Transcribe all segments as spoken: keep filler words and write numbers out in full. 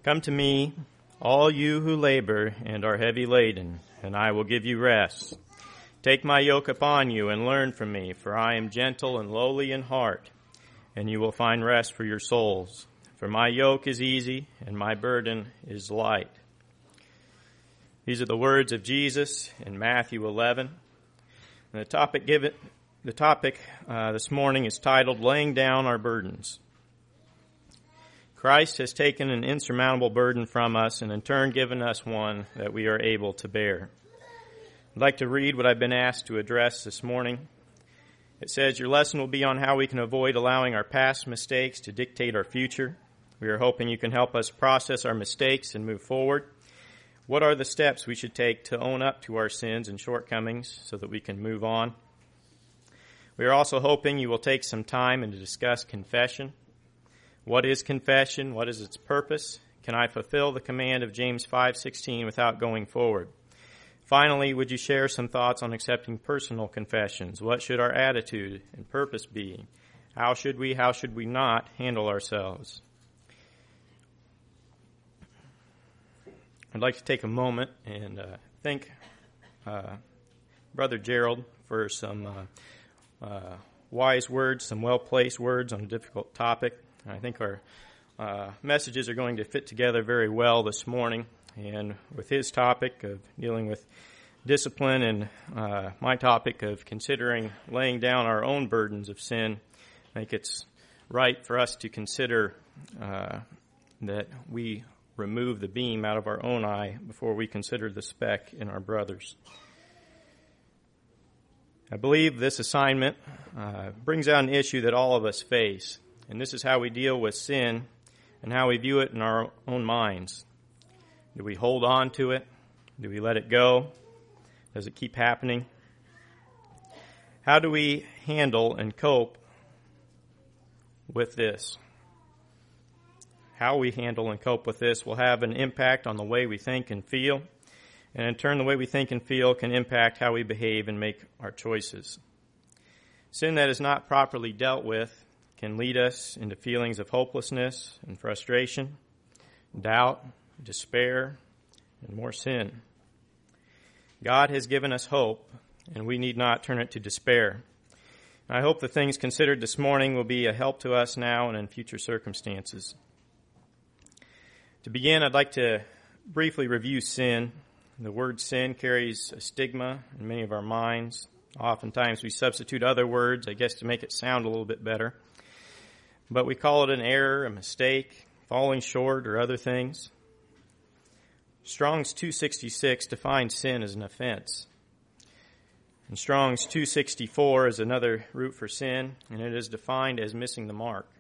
Come to me, all you who labor and are heavy laden, and I will give you rest. Take my yoke upon you and learn from me, for I am gentle and lowly in heart, and you will find rest for your souls. For my yoke is easy and my burden is light. These are the words of Jesus in Matthew eleven. And the topic given, the topic uh, this morning is titled "Laying Down Our Burdens." Christ has taken an insurmountable burden from us and in turn given us one that we are able to bear. I'd like to read what I've been asked to address this morning. It says, your lesson will be on how we can avoid allowing our past mistakes to dictate our future. We are hoping you can help us process our mistakes and move forward. What are the steps we should take to own up to our sins and shortcomings so that we can move on? We are also hoping you will take some time and to discuss confession. What is confession? What is its purpose? Can I fulfill the command of James five sixteen without going forward? Finally, would you share some thoughts on accepting personal confessions? What should our attitude and purpose be? How should we, how should we not handle ourselves? I'd like to take a moment and uh, thank uh, Brother Gerald for some uh, uh, wise words, some well-placed words on a difficult topic. I think our uh, messages are going to fit together very well this morning. And with his topic of dealing with discipline and uh, my topic of considering laying down our own burdens of sin, I think it's right for us to consider uh, that we remove the beam out of our own eye before we consider the speck in our brother's. I believe this assignment uh, brings out an issue that all of us face. And this is how we deal with sin and how we view it in our own minds. Do we hold on to it? Do we let it go? Does it keep happening? How do we handle and cope with this? How we handle and cope with this will have an impact on the way we think and feel. And in turn, the way we think and feel can impact how we behave and make our choices. Sin that is not properly dealt with can lead us into feelings of hopelessness and frustration, doubt, despair, and more sin. God has given us hope, and we need not turn it to despair. I hope the things considered this morning will be a help to us now and in future circumstances. To begin, I'd like to briefly review sin. The word sin carries a stigma in many of our minds. Oftentimes we substitute other words, I guess, to make it sound a little bit better. But we call it an error, a mistake, falling short, or other things. Strong's two sixty-six defines sin as an offense. And Strong's two sixty-four is another root for sin, and it is defined as missing the mark.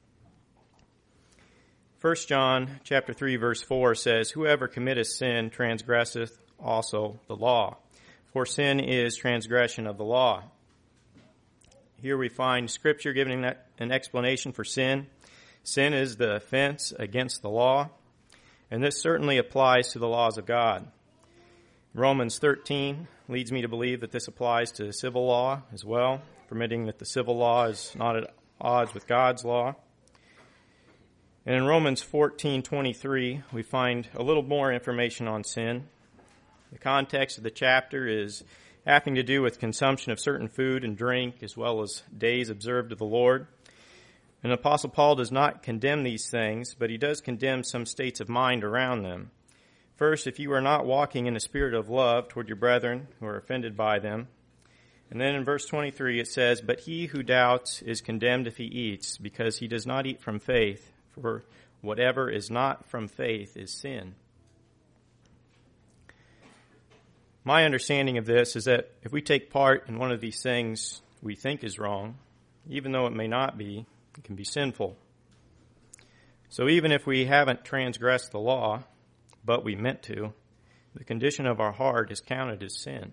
First John chapter three verse four says, whoever committeth sin transgresseth also the law, for sin is transgression of the law. Here we find Scripture giving an explanation for sin. Sin is the offense against the law, and this certainly applies to the laws of God. Romans thirteen leads me to believe that this applies to civil law as well, permitting that the civil law is not at odds with God's law. And in Romans fourteen twenty-three, we find a little more information on sin. The context of the chapter is having to do with consumption of certain food and drink, as well as days observed of the Lord. And Apostle Paul does not condemn these things, but he does condemn some states of mind around them. First, if you are not walking in a spirit of love toward your brethren who are offended by them. And then in verse twenty-three it says, but he who doubts is condemned if he eats, because he does not eat from faith, for whatever is not from faith is sin. My understanding of this is that if we take part in one of these things we think is wrong, even though it may not be, it can be sinful. So even if we haven't transgressed the law, but we meant to, the condition of our heart is counted as sin.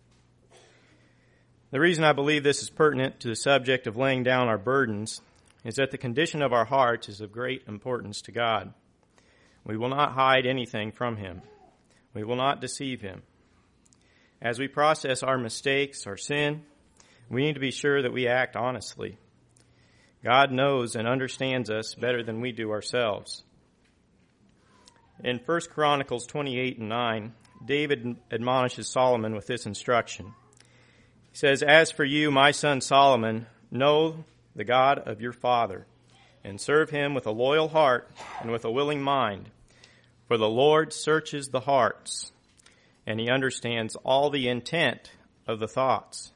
The reason I believe this is pertinent to the subject of laying down our burdens is that the condition of our hearts is of great importance to God. We will not hide anything from Him. We will not deceive Him. As we process our mistakes, our sin, we need to be sure that we act honestly. God knows and understands us better than we do ourselves. In First Chronicles twenty-eight and nine, David admonishes Solomon with this instruction. He says, "As for you, my son Solomon, know the God of your father, and serve him with a loyal heart and with a willing mind. For the Lord searches the hearts, and he understands all the intent of the thoughts."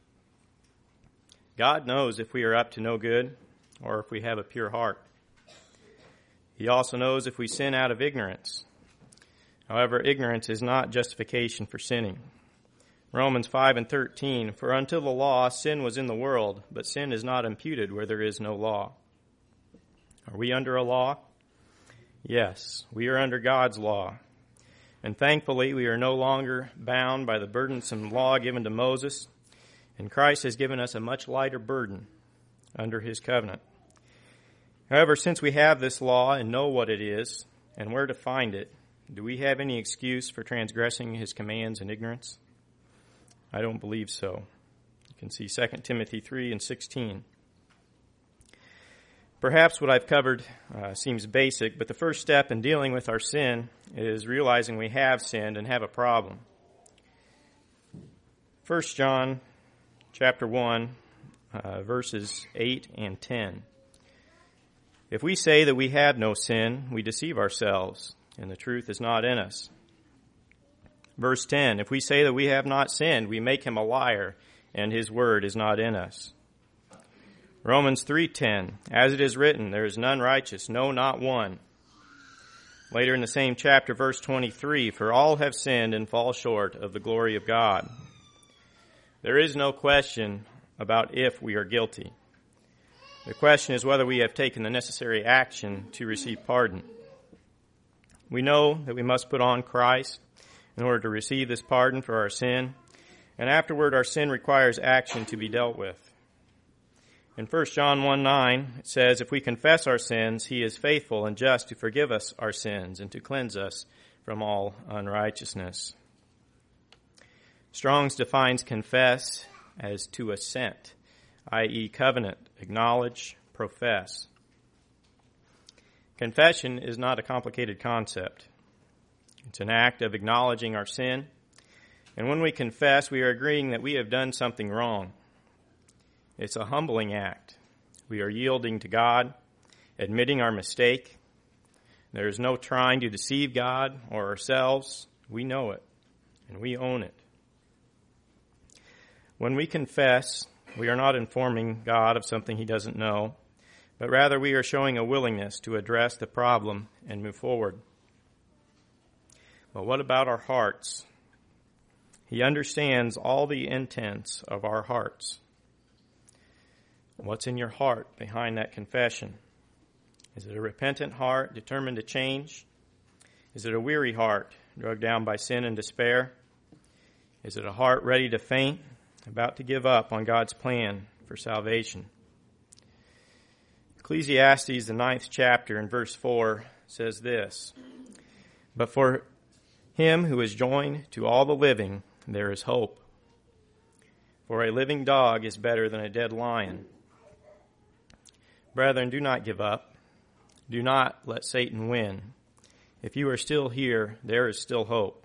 God knows if we are up to no good or if we have a pure heart. He also knows if we sin out of ignorance. However, ignorance is not justification for sinning. Romans five and thirteen, "For until the law, sin was in the world, but sin is not imputed where there is no law." Are we under a law? Yes, we are under God's law. And thankfully, we are no longer bound by the burdensome law given to Moses, and Christ has given us a much lighter burden under his covenant. However, since we have this law and know what it is and where to find it, do we have any excuse for transgressing his commands in ignorance? I don't believe so. You can see Second Timothy three and sixteen. Perhaps what I've covered uh, seems basic, but the first step in dealing with our sin is realizing we have sinned and have a problem. First John chapter one, uh, verses eight and ten. "If we say that we have no sin, we deceive ourselves, and the truth is not in us." Verse ten, "If we say that we have not sinned, we make him a liar, and his word is not in us." Romans three ten, "As it is written, there is none righteous, no, not one." Later in the same chapter, verse twenty-three, "For all have sinned and fall short of the glory of God." There is no question about if we are guilty. The question is whether we have taken the necessary action to receive pardon. We know that we must put on Christ in order to receive this pardon for our sin, and afterward our sin requires action to be dealt with. In First John one nine, it says, "If we confess our sins, he is faithful and just to forgive us our sins and to cleanse us from all unrighteousness." Strong's defines confess as to assent, that is covenant, acknowledge, profess. Confession is not a complicated concept. It's an act of acknowledging our sin, and when we confess, we are agreeing that we have done something wrong. It's a humbling act. We are yielding to God, admitting our mistake. There is no trying to deceive God or ourselves. We know it, and we own it. When we confess, we are not informing God of something he doesn't know, but rather we are showing a willingness to address the problem and move forward. But what about our hearts? He understands all the intents of our hearts. What's in your heart behind that confession? Is it a repentant heart determined to change? Is it a weary heart drugged down by sin and despair? Is it a heart ready to faint, about to give up on God's plan for salvation? Ecclesiastes, the ninth chapter, in verse four, says this, "But for him who is joined to all the living, there is hope. For a living dog is better than a dead lion." Brethren, do not give up. Do not let Satan win. If you are still here, there is still hope.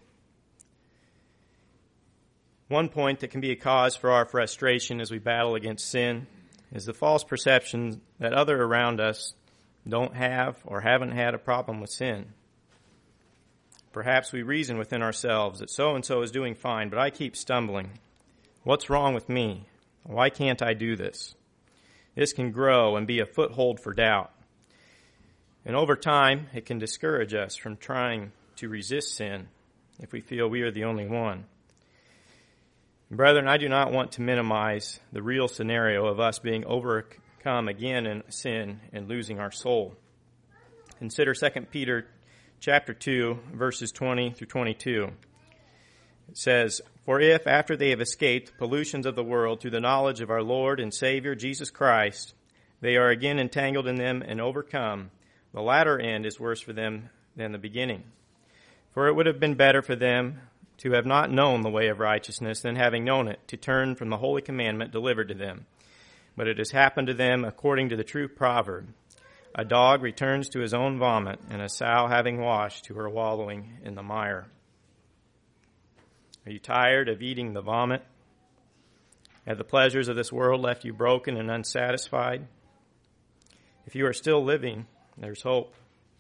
One point that can be a cause for our frustration as we battle against sin is the false perception that others around us don't have or haven't had a problem with sin. Perhaps we reason within ourselves that so-and-so is doing fine, but I keep stumbling. What's wrong with me? Why can't I do this? This can grow and be a foothold for doubt. And over time, it can discourage us from trying to resist sin if we feel we are the only one. Brethren, I do not want to minimize the real scenario of us being overcome again in sin and losing our soul. Consider Second Peter chapter two, verses twenty through twenty-two. It says, "For if, after they have escaped the pollutions of the world through the knowledge of our Lord and Savior Jesus Christ, they are again entangled in them and overcome, the latter end is worse for them than the beginning. For it would have been better for them to have not known the way of righteousness than having known it, to turn from the holy commandment delivered to them. But it has happened to them according to the true proverb, A dog returns to his own vomit, and a sow having washed to her wallowing in the mire. Are you tired of eating the vomit? Have the pleasures of this world left you broken and unsatisfied? If you are still living, there's hope.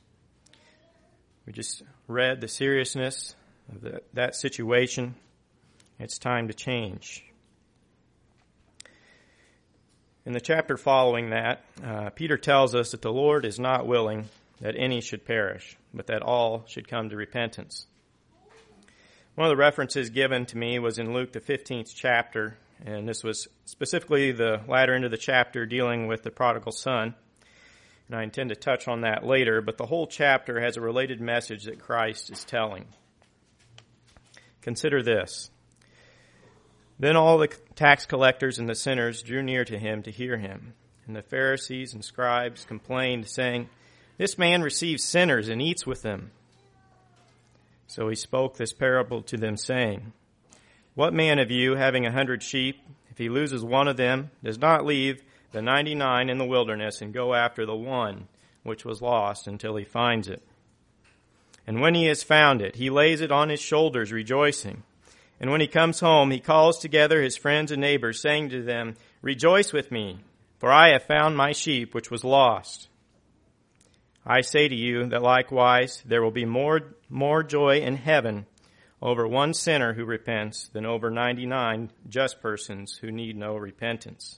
We just read the seriousness of the, that situation. It's time to change. In the chapter following that, uh, Peter tells us that the Lord is not willing that any should perish, but that all should come to repentance. One of the references given to me was in Luke, the fifteenth chapter, and this was specifically the latter end of the chapter dealing with the prodigal son. And I intend to touch on that later, but the whole chapter has a related message that Christ is telling. Consider this. Then all the tax collectors and the sinners drew near to him to hear him. And the Pharisees and scribes complained, saying, "This man receives sinners and eats with them." So he spoke this parable to them, saying, "What man of you, having a hundred sheep, if he loses one of them, does not leave the ninety-nine in the wilderness and go after the one which was lost until he finds it? And when he has found it, he lays it on his shoulders, rejoicing. And when he comes home, he calls together his friends and neighbors, saying to them, 'Rejoice with me, for I have found my sheep which was lost.' I say to you that likewise there will be more, more joy in heaven over one sinner who repents than over ninety-nine just persons who need no repentance."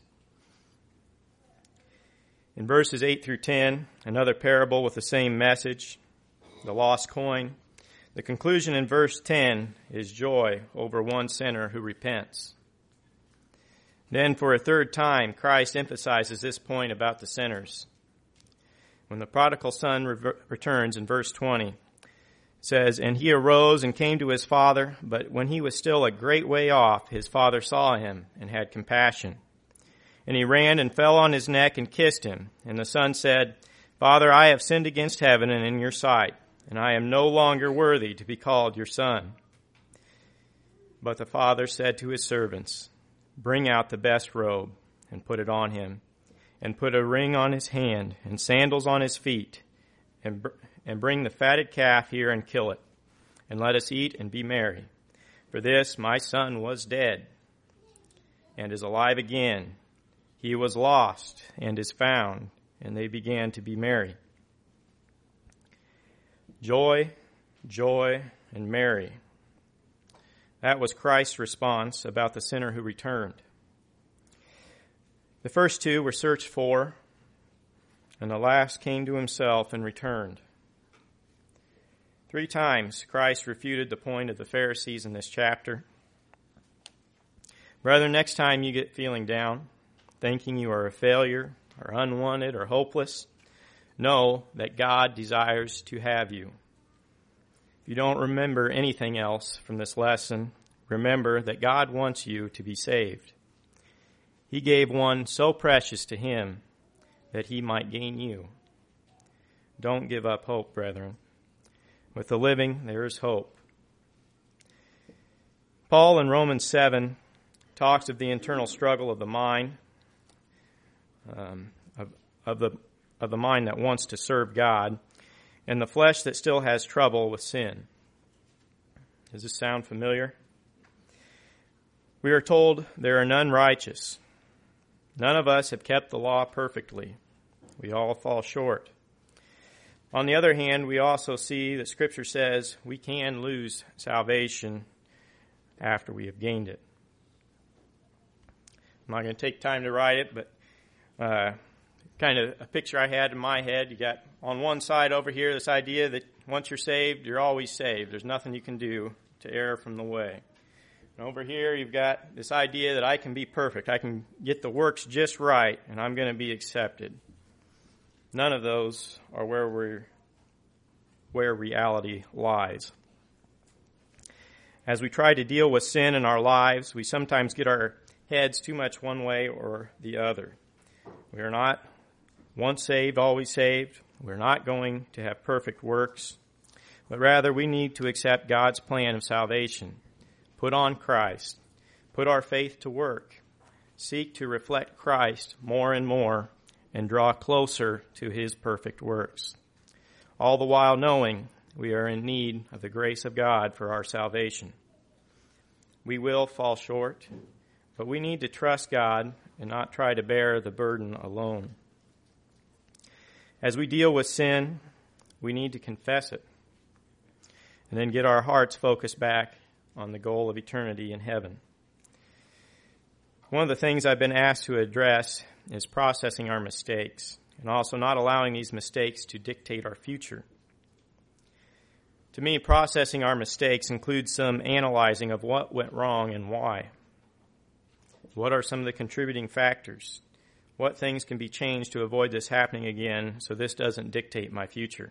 In verses eight through ten, another parable with the same message, the lost coin. The conclusion in verse ten is joy over one sinner who repents. Then for a third time, Christ emphasizes this point about the sinners. When the prodigal son re- returns in verse twenty, it says, "And he arose and came to his father, but when he was still a great way off, his father saw him and had compassion. And he ran and fell on his neck and kissed him. And the son said, 'Father, I have sinned against heaven and in your sight, and I am no longer worthy to be called your son.' But the father said to his servants, 'Bring out the best robe and put it on him, and put a ring on his hand and sandals on his feet, and, br- and bring the fatted calf here and kill it, and let us eat and be merry. For this my son was dead and is alive again. He was lost and is found,' and they began to be merry." Joy, joy, and Mary. That was Christ's response about the sinner who returned. The first two were searched for, and the last came to himself and returned. Three times Christ refuted the point of the Pharisees in this chapter. Brother, next time you get feeling down, thinking you are a failure or unwanted or hopeless, know that God desires to have you. If you don't remember anything else from this lesson, remember that God wants you to be saved. He gave one so precious to him that he might gain you. Don't give up hope, brethren. With the living, there is hope. Paul in Romans seven talks of the internal struggle of the mind, um, of, of the of the mind that wants to serve God, and the flesh that still has trouble with sin. Does this sound familiar? We are told there are none righteous. None of us have kept the law perfectly. We all fall short. On the other hand, we also see that Scripture says we can lose salvation after we have gained it. I'm not going to take time to write it, but uh, kind of a picture I had in my head. You got on one side over here this idea that once you're saved, you're always saved. There's nothing you can do to err from the way. And over here, you've got this idea that I can be perfect. I can get the works just right, and I'm going to be accepted. None of those are where we're, where reality lies. As we try to deal with sin in our lives, we sometimes get our heads too much one way or the other. We are not once saved, always saved. We're not going to have perfect works, but rather we need to accept God's plan of salvation. Put on Christ. Put our faith to work. Seek to reflect Christ more and more and draw closer to his perfect works, all the while knowing we are in need of the grace of God for our salvation. We will fall short, but we need to trust God and not try to bear the burden alone. As we deal with sin, we need to confess it and then get our hearts focused back on the goal of eternity in heaven. One of the things I've been asked to address is processing our mistakes and also not allowing these mistakes to dictate our future. To me, processing our mistakes includes some analyzing of what went wrong and why. What are some of the contributing factors? What things can be changed to avoid this happening again so this doesn't dictate my future?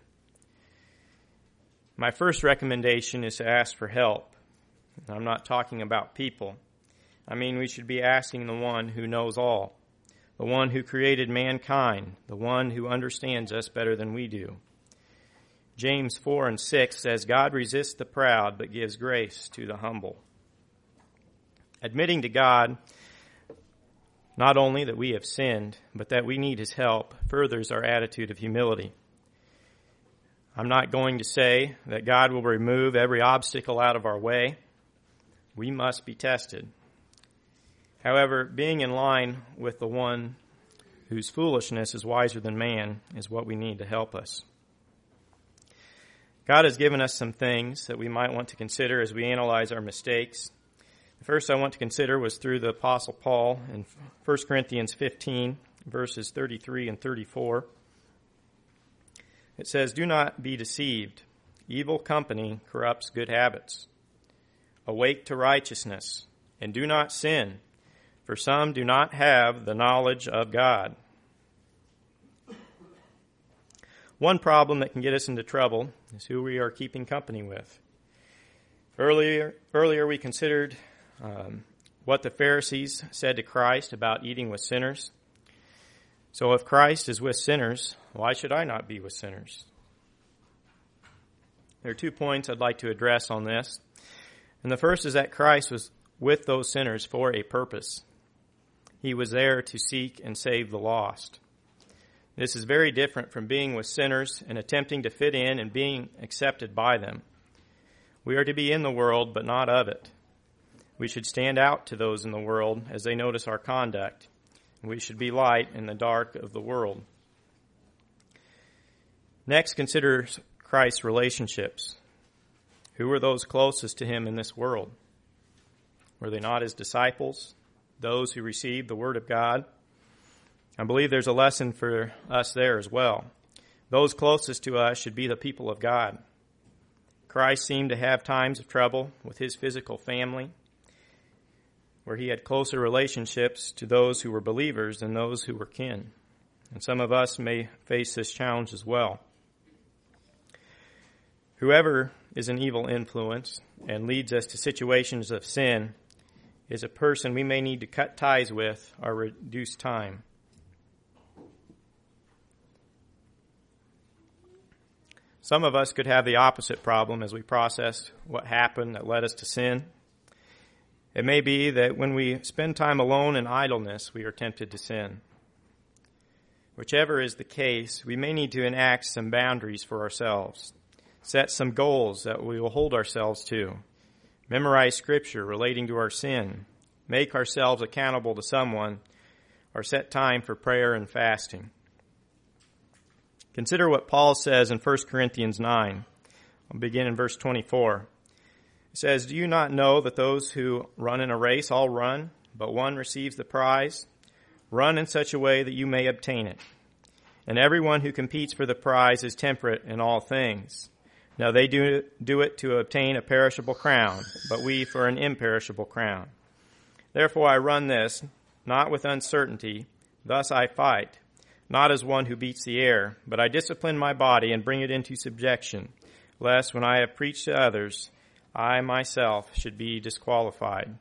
My first recommendation is to ask for help. I'm not talking about people. I mean, we should be asking the one who knows all, the one who created mankind, the one who understands us better than we do. James four and six says, God resists the proud, but gives grace to the humble. Admitting to God not only that we have sinned, but that we need his help furthers our attitude of humility. I'm not going to say that God will remove every obstacle out of our way. We must be tested. However, being in line with the one whose foolishness is wiser than man is what we need to help us. God has given us some things that we might want to consider as we analyze our mistakes. The first I want to consider was through the Apostle Paul in First Corinthians fifteen, verses thirty-three and thirty-four. It says, Do not be deceived. Evil company corrupts good habits. Awake to righteousness, and do not sin, for some do not have the knowledge of God. One problem that can get us into trouble is who we are keeping company with. Earlier, earlier we considered um, what the Pharisees said to Christ about eating with sinners. So if Christ is with sinners, why should I not be with sinners? There are two points I'd like to address on this. And the first is that Christ was with those sinners for a purpose. He was there to seek and save the lost. This is very different from being with sinners and attempting to fit in and being accepted by them. We are to be in the world, but not of it. We should stand out to those in the world as they notice our conduct. We should be light in the dark of the world. Next, consider Christ's relationships. Who were those closest to him in this world? Were they not his disciples, those who received the word of God? I believe there's a lesson for us there as well. Those closest to us should be the people of God. Christ seemed to have times of trouble with his physical family, where he had closer relationships to those who were believers than those who were kin. And some of us may face this challenge as well. Whoever is an evil influence and leads us to situations of sin is a person we may need to cut ties with or reduce time. Some of us could have the opposite problem as we process what happened that led us to sin. It may be that when we spend time alone in idleness, we are tempted to sin. Whichever is the case, we may need to enact some boundaries for ourselves, set some goals that we will hold ourselves to, memorize scripture relating to our sin, make ourselves accountable to someone, or set time for prayer and fasting. Consider what Paul says in First Corinthians nine. I'll begin in verse twenty-four. It says, Do you not know that those who run in a race all run, but one receives the prize? Run in such a way that you may obtain it. And everyone who competes for the prize is temperate in all things. Now they do, do it to obtain a perishable crown, but we for an imperishable crown. Therefore I run this, not with uncertainty, thus I fight. Not as one who beats the air, but I discipline my body and bring it into subjection, lest when I have preached to others, I myself should be disqualified.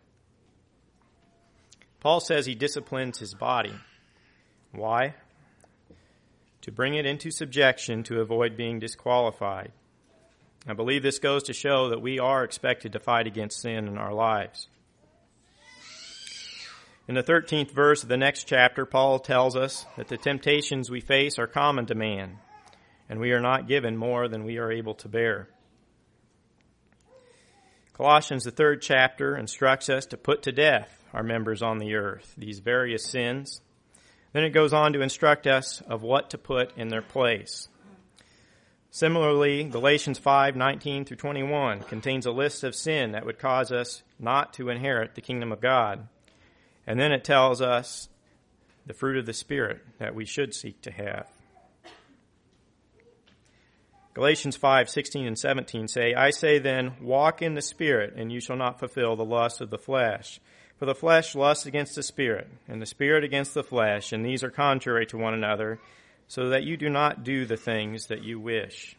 Paul says he disciplines his body. Why? To bring it into subjection to avoid being disqualified. I believe this goes to show that we are expected to fight against sin in our lives. In the thirteenth verse of the next chapter, Paul tells us that the temptations we face are common to man, and we are not given more than we are able to bear. Colossians, the third chapter, instructs us to put to death our members on the earth, these various sins. Then it goes on to instruct us of what to put in their place. Similarly, Galatians five nineteen through twenty-one contains a list of sin that would cause us not to inherit the kingdom of God. And then it tells us the fruit of the Spirit that we should seek to have. Galatians five sixteen and seventeen say, I say then, walk in the Spirit, and you shall not fulfill the lust of the flesh. For the flesh lusts against the Spirit, and the Spirit against the flesh, and these are contrary to one another, so that you do not do the things that you wish.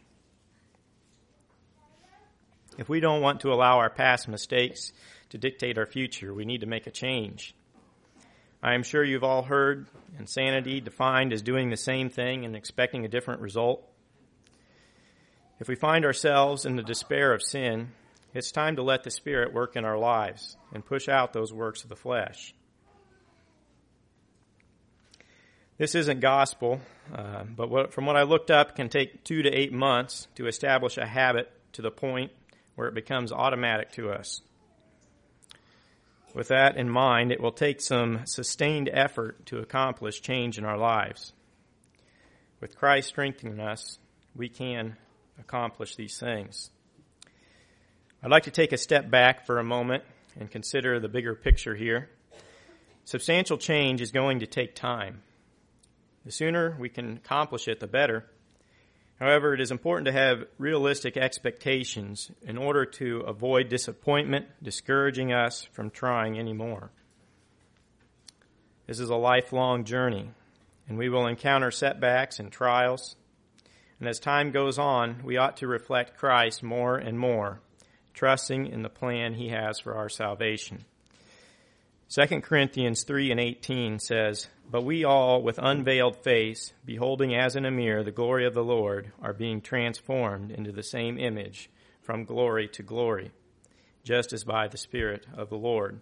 If we don't want to allow our past mistakes to dictate our future, we need to make a change. I am sure you've all heard insanity defined as doing the same thing and expecting a different result. If we find ourselves in the despair of sin, it's time to let the Spirit work in our lives and push out those works of the flesh. This isn't gospel, uh, but what, from what I looked up, it can take two to eight months to establish a habit to the point where it becomes automatic to us. With that in mind, it will take some sustained effort to accomplish change in our lives. With Christ strengthening us, we can accomplish these things. I'd like to take a step back for a moment and consider the bigger picture here. Substantial change is going to take time. The sooner we can accomplish it, the better. However, it is important to have realistic expectations in order to avoid disappointment, discouraging us from trying any more. This is a lifelong journey, and we will encounter setbacks and trials. And as time goes on, we ought to reflect Christ more and more, trusting in the plan he has for our salvation. Second Corinthians three and eighteen says, But we all, with unveiled face, beholding as in a mirror the glory of the Lord, are being transformed into the same image from glory to glory, just as by the Spirit of the Lord.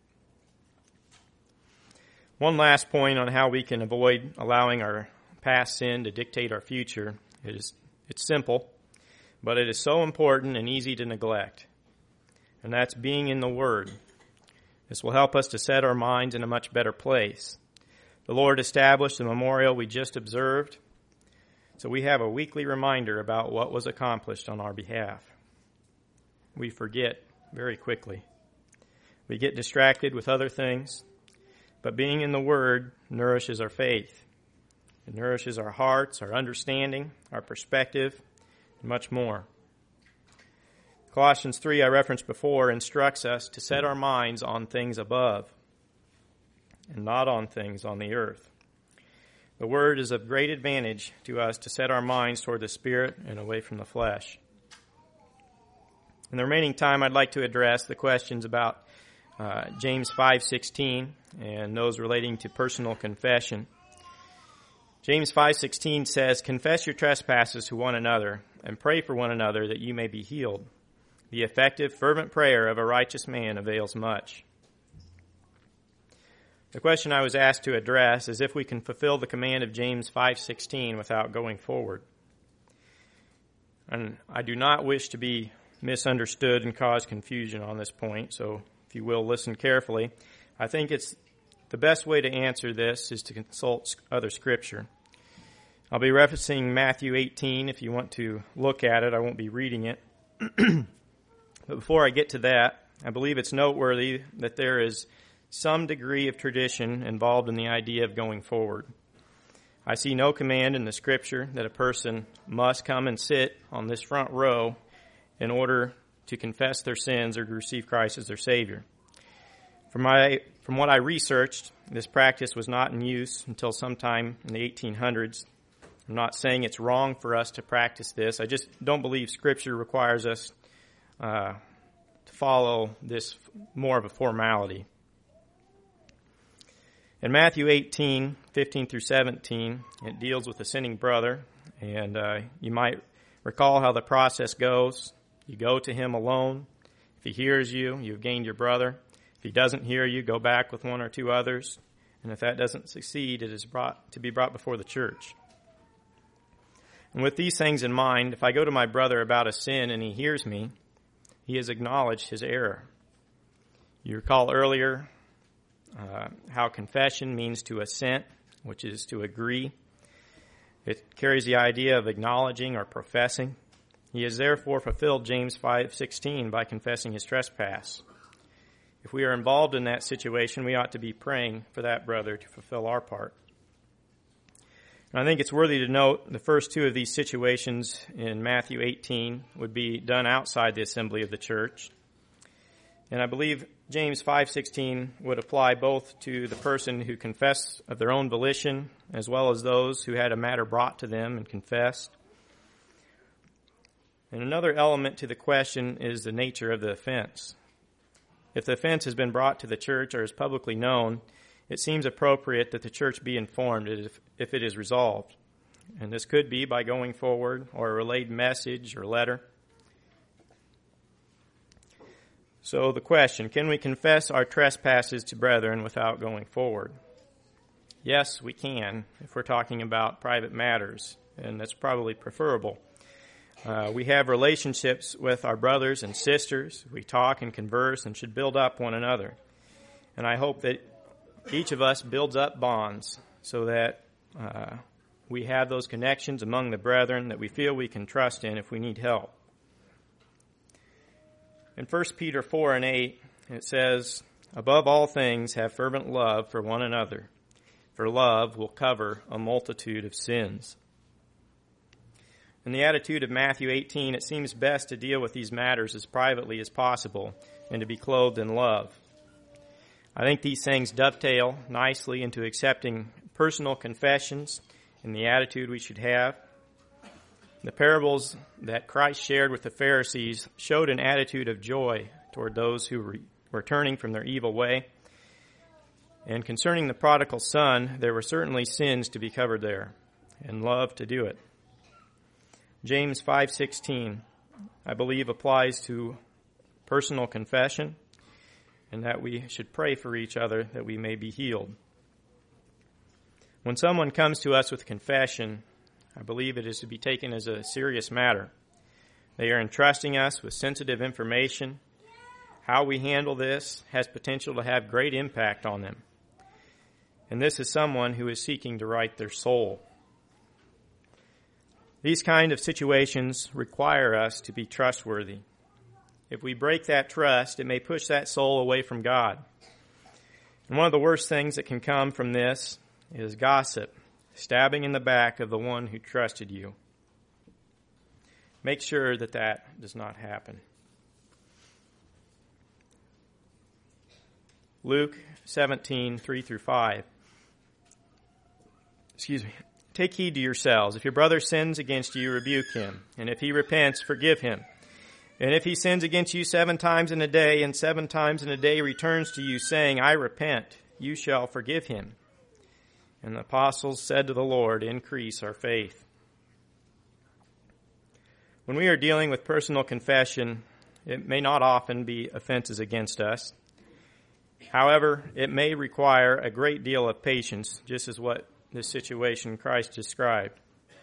One last point on how we can avoid allowing our past sin to dictate our future is it's simple, but it is so important and easy to neglect, and that's being in the Word. This will help us to set our minds in a much better place. The Lord established the memorial we just observed, so we have a weekly reminder about what was accomplished on our behalf. We forget very quickly. We get distracted with other things, but being in the Word nourishes our faith. It nourishes our hearts, our understanding, our perspective, and much more. Colossians three, I referenced before, instructs us to set our minds on things above and not on things on the earth. The Word is of great advantage to us to set our minds toward the Spirit and away from the flesh. In the remaining time, I'd like to address the questions about uh, James five sixteen and those relating to personal confession. James five sixteen says, Confess your trespasses to one another and pray for one another that you may be healed. The effective, fervent prayer of a righteous man avails much. The question I was asked to address is if we can fulfill the command of James five sixteen without going forward. And I do not wish to be misunderstood and cause confusion on this point, so if you will listen carefully. I think it's the best way to answer this is to consult other Scripture. I'll be referencing Matthew eighteen if you want to look at it. I won't be reading it. But before I get to that, I believe it's noteworthy that there is some degree of tradition involved in the idea of going forward. I see no command in the Scripture that a person must come and sit on this front row in order to confess their sins or to receive Christ as their Savior. From my, from what I researched, this practice was not in use until sometime in the eighteen hundreds. I'm not saying it's wrong for us to practice this. I just don't believe Scripture requires us uh, to follow this more of a formality. In Matthew eighteen, fifteen through seventeen, it deals with the sinning brother, and uh, you might recall how the process goes. You go to him alone. If he hears you, you've gained your brother. If he doesn't hear you, go back with one or two others. And if that doesn't succeed, it is brought to be brought before the church. And with these things in mind, if I go to my brother about a sin and he hears me, he has acknowledged his error. You recall earlier uh, how confession means to assent, which is to agree. It carries the idea of acknowledging or professing. He has therefore fulfilled James five sixteen by confessing his trespass. If we are involved in that situation, we ought to be praying for that brother to fulfill our part. And I think it's worthy to note the first two of these situations in Matthew eighteen would be done outside the assembly of the church. And I believe James five sixteen would apply both to the person who confessed of their own volition as well as those who had a matter brought to them and confessed. And another element to the question is the nature of the offense. If the offense has been brought to the church or is publicly known, it seems appropriate that the church be informed if, if it is resolved. And this could be by going forward or a relayed message or letter. So the question, can we confess our trespasses to brethren without going forward? Yes, we can, if we're talking about private matters, and that's probably preferable. Uh, we have relationships with our brothers and sisters. We talk and converse and should build up one another. And I hope that each of us builds up bonds so that uh, we have those connections among the brethren that we feel we can trust in if we need help. In First Peter four and eight, it says, "Above all things, have fervent love for one another, for love will cover a multitude of sins." In the attitude of Matthew eighteen, it seems best to deal with these matters as privately as possible and to be clothed in love. I think these things dovetail nicely into accepting personal confessions and the attitude we should have. The parables that Christ shared with the Pharisees showed an attitude of joy toward those who were turning from their evil way. And concerning the prodigal son, there were certainly sins to be covered there, and love to do it. James five sixteen, I believe, applies to personal confession, and that we should pray for each other that we may be healed. When someone comes to us with confession, I believe it is to be taken as a serious matter. They are entrusting us with sensitive information. How we handle this has potential to have great impact on them. And this is someone who is seeking to right their soul. These kind of situations require us to be trustworthy. If we break that trust, it may push that soul away from God. And one of the worst things that can come from this is gossip, stabbing in the back of the one who trusted you. Make sure that that does not happen. Luke seventeen, three through five. Excuse me. Take heed to yourselves. If your brother sins against you, rebuke him. And if he repents, forgive him. And if he sins against you seven times in a day, and seven times in a day returns to you, saying, I repent, you shall forgive him. And the apostles said to the Lord, increase our faith. When we are dealing with personal confession, it may not often be offenses against us. However, it may require a great deal of patience, just as what this situation Christ described.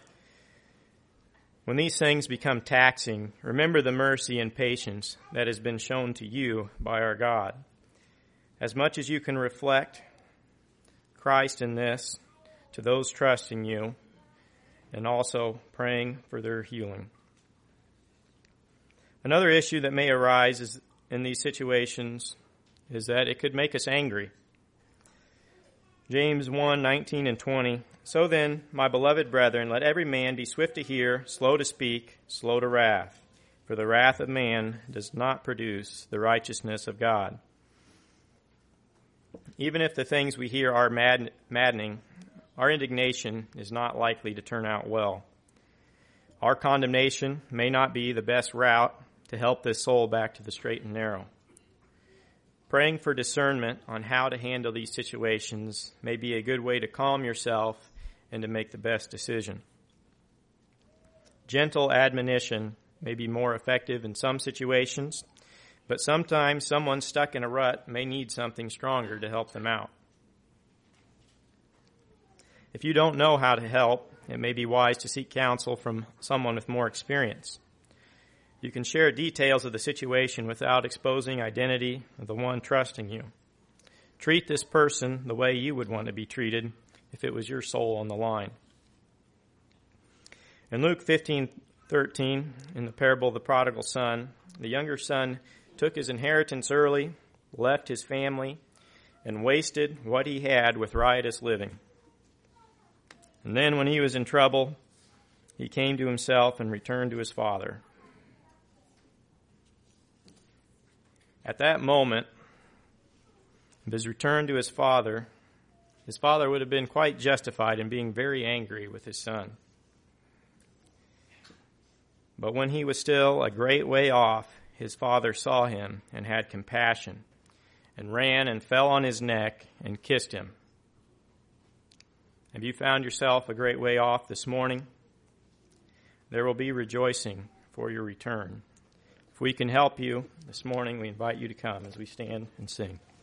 When these things become taxing, remember the mercy and patience that has been shown to you by our God. As much as you can reflect Christ in this to those trusting you, and also praying for their healing. Another issue that may arise is in these situations is that it could make us angry. James one, nineteen and twenty. So then, my beloved brethren, let every man be swift to hear, slow to speak, slow to wrath. For the wrath of man does not produce the righteousness of God. Even if the things we hear are mad- maddening, our indignation is not likely to turn out well. Our condemnation may not be the best route to help this soul back to the straight and narrow. Praying for discernment on how to handle these situations may be a good way to calm yourself and to make the best decision. Gentle admonition may be more effective in some situations, But sometimes someone stuck in a rut may need something stronger to help them out. If you don't know how to help, it may be wise to seek counsel from someone with more experience. You can share details of the situation without exposing identity of the one trusting you. Treat this person the way you would want to be treated if it was your soul on the line. In Luke fifteen thirteen, in the parable of the prodigal son, the younger son took his inheritance early, left his family, and wasted what he had with riotous living. And then when he was in trouble, he came to himself and returned to his father. At that moment of his return to his father, his father would have been quite justified in being very angry with his son. But when he was still a great way off, his father saw him and had compassion, and ran and fell on his neck and kissed him. Have you found yourself a great way off this morning? There will be rejoicing for your return. If we can help you this morning, we invite you to come as we stand and sing.